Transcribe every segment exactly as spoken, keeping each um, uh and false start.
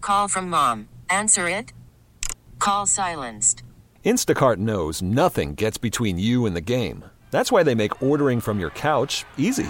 Call from mom. Answer it. Call silenced. Instacart knows nothing gets between you and the game. That's why they make ordering from your couch easy.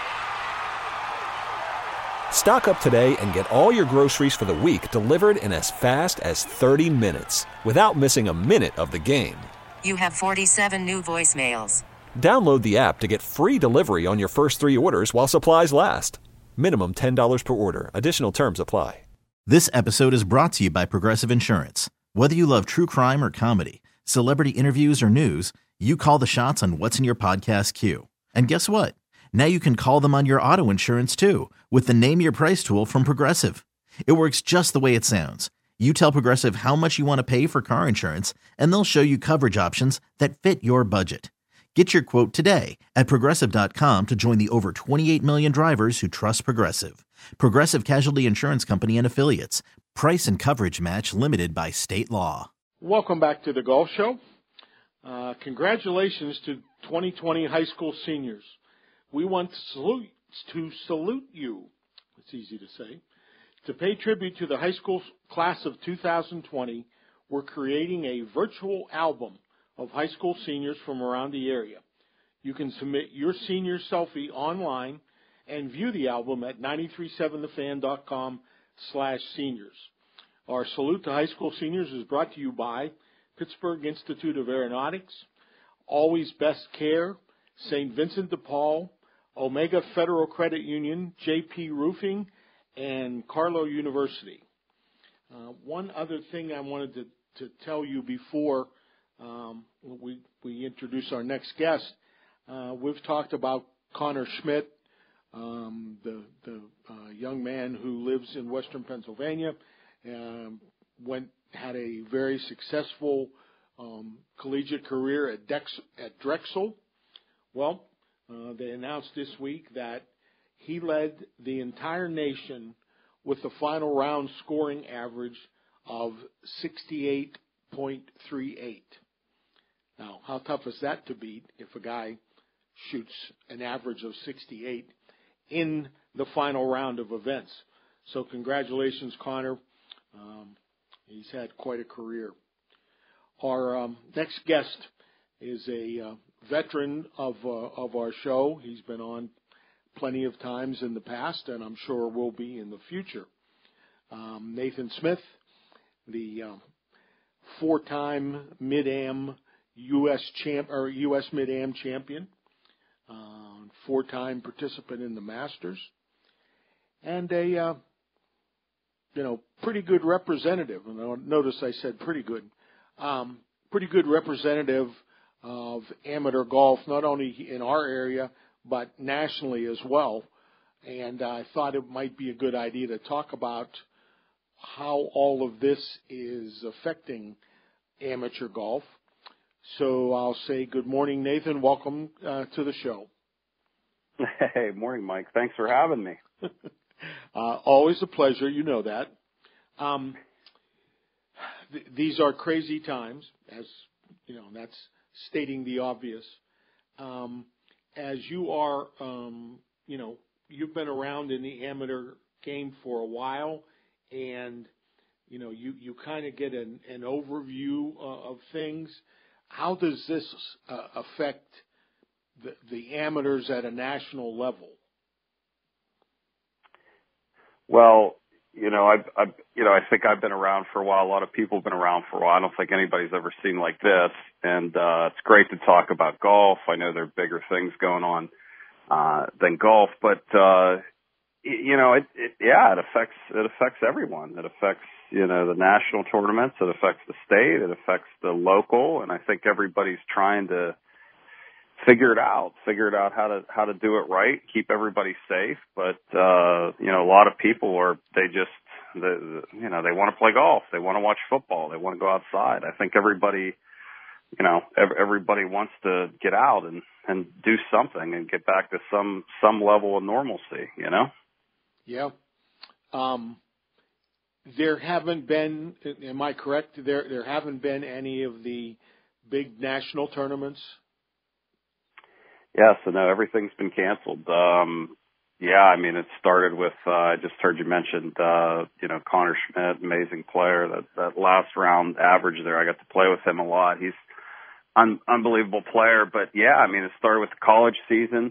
Stock up today and get all your groceries for the week delivered in as fast as thirty minutes without missing a minute of the game. You have forty-seven new voicemails. Download the app to get free delivery on your first three orders while supplies last. Minimum ten dollars per order. Additional terms apply. This episode is brought to you by Progressive Insurance. Whether you love true crime or comedy, celebrity interviews or news, you call the shots on what's in your podcast queue. And guess what? Now you can call them on your auto insurance too with the Name Your Price tool from Progressive. It works just the way it sounds. You tell Progressive how much you want to pay for car insurance, and they'll show you coverage options that fit your budget. Get your quote today at Progressive dot com to join the over twenty-eight million drivers who trust Progressive. Progressive Casualty Insurance Company and Affiliates. Price and coverage match limited by state law. Welcome back to the Golf Show. Uh, congratulations to twenty twenty high school seniors. We want to salute, to salute you, it's easy to say. To pay tribute to the high school class of two thousand twenty, we're creating a virtual album of high school seniors from around the area. You can submit your senior selfie online and view the album at nine three seven the fan dot com slash seniors. Our salute to high school seniors is brought to you by Pittsburgh Institute of Aeronautics, Always Best Care, Saint Vincent de Paul, Omega Federal Credit Union, J P Roofing, and Carlow University. Uh, one other thing I wanted to, to tell you before um, we, we introduce our next guest. Uh, we've talked about Connor Schmidt, um, the, the uh, young man who lives in Western Pennsylvania, um, went had a very successful um, collegiate career at, Dex, at Drexel. Well, uh, they announced this week that he led the entire nation with a final round scoring average of sixty-eight point three eight. Now, how tough is that to beat if a guy shoots an average of sixty-eight in the final round of events? So congratulations, Connor. Um, he's had quite a career. Our um, next guest is a uh, veteran of uh, of our show. He's been on plenty of times in the past, and I'm sure will be in the future. Um, Nathan Smith, the uh, four-time Mid-Am U S champ or U S Mid-Am champion, uh, four-time participant in the Masters, and a uh, you know pretty good representative. And notice I said pretty good, um, pretty good representative of amateur golf, not only in our area but nationally as well. And I thought it might be a good idea to talk about how all of this is affecting amateur golf. So I'll say good morning, Nathan. Welcome uh, to the show. Hey, morning, Mike. Thanks for having me. uh, always a pleasure. You know that. Um, th- these are crazy times, as you know. That's stating the obvious. Um, as you are, um, you know, you've been around in the amateur game for a while, and you know, you you kind of get an, an overview uh, of things. How does this uh, affect the, the amateurs at a national level? Well, you know, I've, I've, you know, I think I've been around for a while. A lot of people have been around for a while. I don't think anybody's ever seen like this. And, uh, it's great to talk about golf. I know there are bigger things going on, uh, than golf, but, uh, you know, it, it, yeah, it affects, it affects everyone. It affects, you know, the national tournaments. It affects the state. It affects the local. And I think everybody's trying to figure it out, figure it out how to, how to do it right, keep everybody safe. But, uh, you know, a lot of people are, they just, the, you know, they want to play golf. They want to watch football. They want to go outside. I think everybody, you know, everybody wants to get out and, and do something and get back to some, some level of normalcy, you know? Yeah. Um, there haven't been, am I correct? There, there haven't been any of the big national tournaments? Yes, so no, everything's been canceled. Um, yeah, I mean, it started with, uh, I just heard you mentioned, uh, you know, Connor Schmidt, amazing player. That, that last round average there, I got to play with him a lot. He's an unbelievable player. But yeah, I mean, it started with the college season.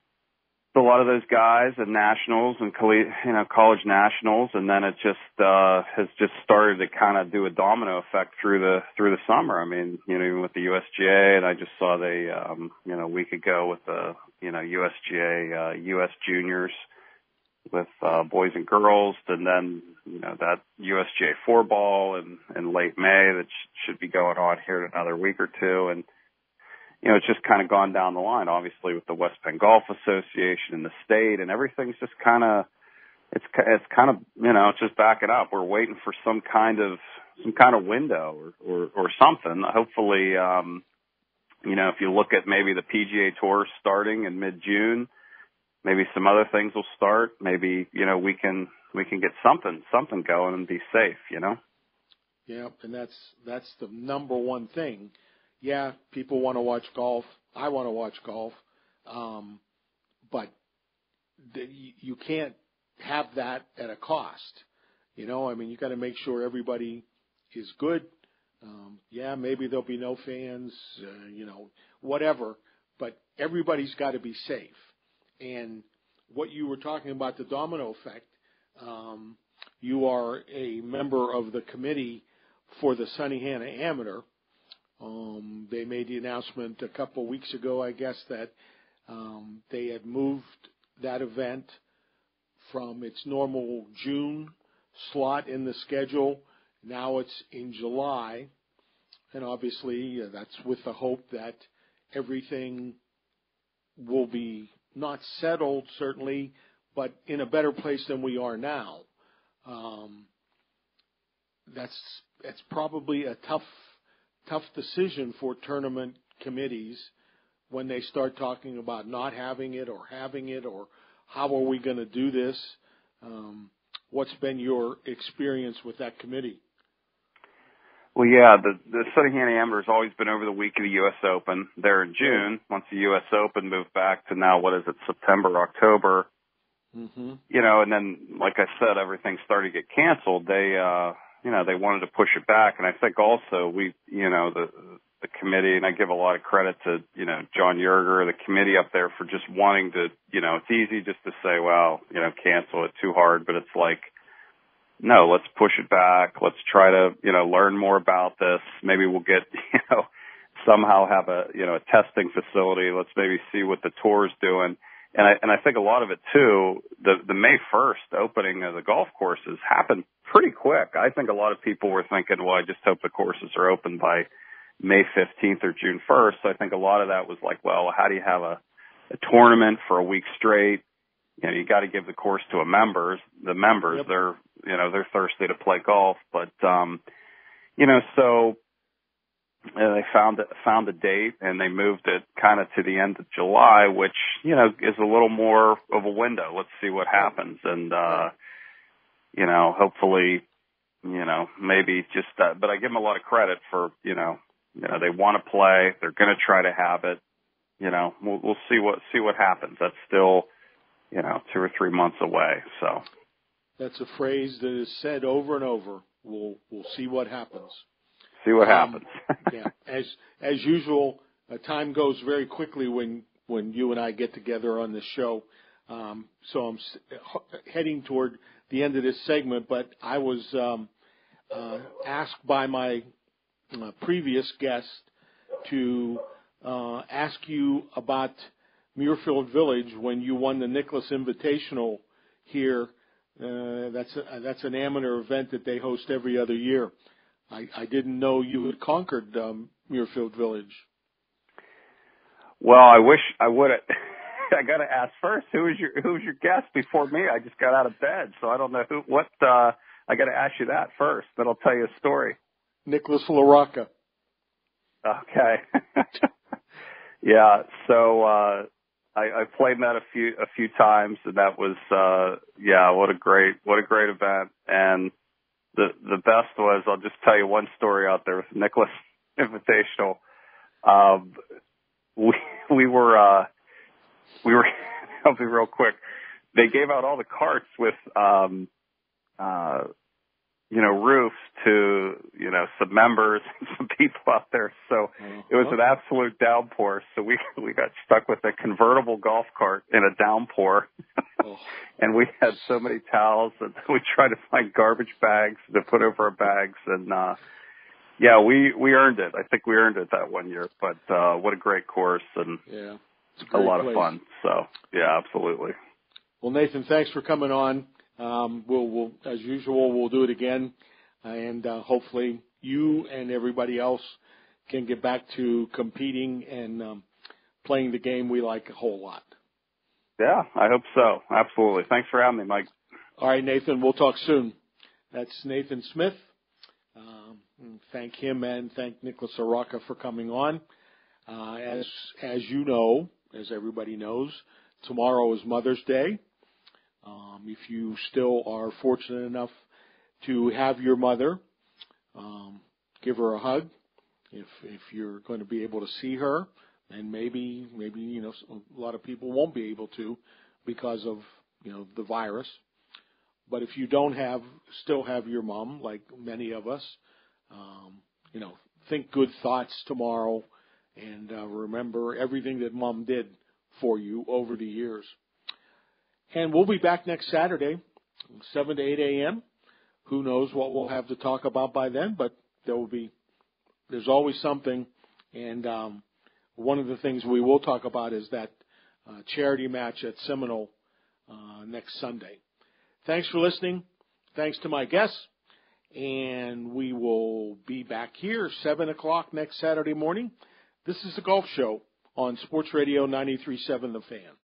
A lot of those guys and nationals and, you know, college nationals. And then it just, uh, has just started to kind of do a domino effect through the, through the summer. I mean, you know, even with the U S G A, and I just saw they, um, you know, a week ago with the, you know, U S G A, uh, U S juniors with, uh, boys and girls. And then, you know, that U S G A four ball in, in late May that sh- should be going on here in another week or two. And, you know, it's just kind of gone down the line, obviously, with the West Penn Golf Association and the state, and everything's just kind of, it's it's kind of, you know, it's just backing up. We're waiting for some kind of some kind of window or or, or something. Hopefully, um, you know, if you look at maybe the P G A Tour starting in mid-June, maybe some other things will start. Maybe, you know, we can we can get something something going and be safe. You know. Yeah, and that's that's the number one thing. Yeah, people want to watch golf. I want to watch golf. Um, but the, you can't have that at a cost. You know, I mean, you got to make sure everybody is good. Um, yeah, maybe there'll be no fans, uh, you know, whatever. But everybody's got to be safe. And what you were talking about, the domino effect, um, you are a member of the committee for the Sunnyhanna Amateur. Um, they made the announcement a couple of weeks ago, I guess, that um, they had moved that event from its normal June slot in the schedule. Now it's in July. And obviously, uh, that's with the hope that everything will be not settled, certainly, but in a better place than we are now. Um, that's, that's probably a tough tough decision for tournament committees when they start talking about not having it or having it or how are we going to do this. Um, what's been your experience with that committee? Well, yeah, the, the Sunnyhanna Amateur has always been over the week of the U S Open. They're in June. Once the U S Open moved back to now, what is it, September, October, mm-hmm. you know, and then, like I said, everything started to get canceled. They, uh, you know, they wanted to push it back. And I think also we, you know, the, the committee, and I give a lot of credit to, you know, John Yerger, the committee up there for just wanting to, you know, it's easy just to say, well, you know, cancel it too hard, but it's like, no, let's push it back. Let's try to, you know, learn more about this. Maybe we'll get, you know, somehow have a, you know, a testing facility. Let's maybe see what the tour is doing. And I, and I think a lot of it too, the, the May first opening of the golf courses happened pretty quick. I think a lot of people were thinking, well, I just hope the courses are open by May fifteenth or June first. So I think a lot of that was like, well, how do you have a, a tournament for a week straight? You know, you got to give the course to a members, the members, yep. they're, you know, they're thirsty to play golf, but, um, you know, so uh, they found, found a date and they moved it kind of to the end of July, which, you know, is a little more of a window. Let's see what happens. And, uh, you know, hopefully, you know, maybe just, uh, but I give them a lot of credit for, you know, you know, they want to play. They're going to try to have it. You know, we'll, we'll see what, see what happens. That's still, you know, two or three months away. So that's a phrase that is said over and over. We'll, we'll see what happens. See what um, happens. yeah. As, as usual, uh, time goes very quickly when, when you and I get together on this show. Um, so I'm heading toward the end of this segment, but I was um, uh, asked by my uh, previous guest to uh, ask you about Muirfield Village when you won the Nicklaus Invitational here. Uh, that's a, that's an amateur event that they host every other year. I, I didn't know you had conquered um, Muirfield Village. Well, I wish I would have. I got to ask first, who was your who was your guest before me? I just got out of bed, so I don't know who. What uh, I got to ask you that first, then I'll tell you a story. Nicholas LaRocca. Okay. yeah. So uh, I, I played that a few a few times, and that was uh, yeah. What a great what a great event. And the the best was, I'll just tell you one story out there with Nicklaus Invitational. Um, we we were. Uh, We were, I'll be real quick. they gave out all the carts with, um, uh, you know, roofs to, you know, some members and some people out there. So uh-huh. It was an absolute downpour. So we, we got stuck with a convertible golf cart in a downpour. Oh. And we had so many towels and we tried to find garbage bags to put over our bags. And, uh, yeah, we, we earned it. I think we earned it that one year, but, uh, what a great course and yeah, it's a, a, a lot place. of fun. So yeah, absolutely. Well, Nathan, thanks for coming on. Um, we'll, we'll, as usual, we'll do it again, and uh, hopefully you and everybody else can get back to competing and um, playing the game we like a whole lot. Yeah, I hope so. Absolutely. Thanks for having me, Mike. All right, Nathan, we'll talk soon. That's Nathan Smith. Um, thank him and thank Nicholas Araka for coming on. Uh, as as you know, as everybody knows, tomorrow is Mother's Day. Um, if you still are fortunate enough to have your mother, um, give her a hug. If if you're going to be able to see her, and maybe maybe you know a lot of people won't be able to because of you know the virus. But if you don't have still have your mom, like many of us, um, you know, think good thoughts tomorrow, and uh, remember everything that Mom did for you over the years. And we'll be back next Saturday, seven to eight a.m. Who knows what we'll have to talk about by then, but there will be, there's always something. And um, one of the things we will talk about is that uh, charity match at Seminole uh, next Sunday. Thanks for listening. Thanks to my guests. And we will be back here seven o'clock next Saturday morning. This is the Golf Show on Sports Radio ninety-three point seven The Fan.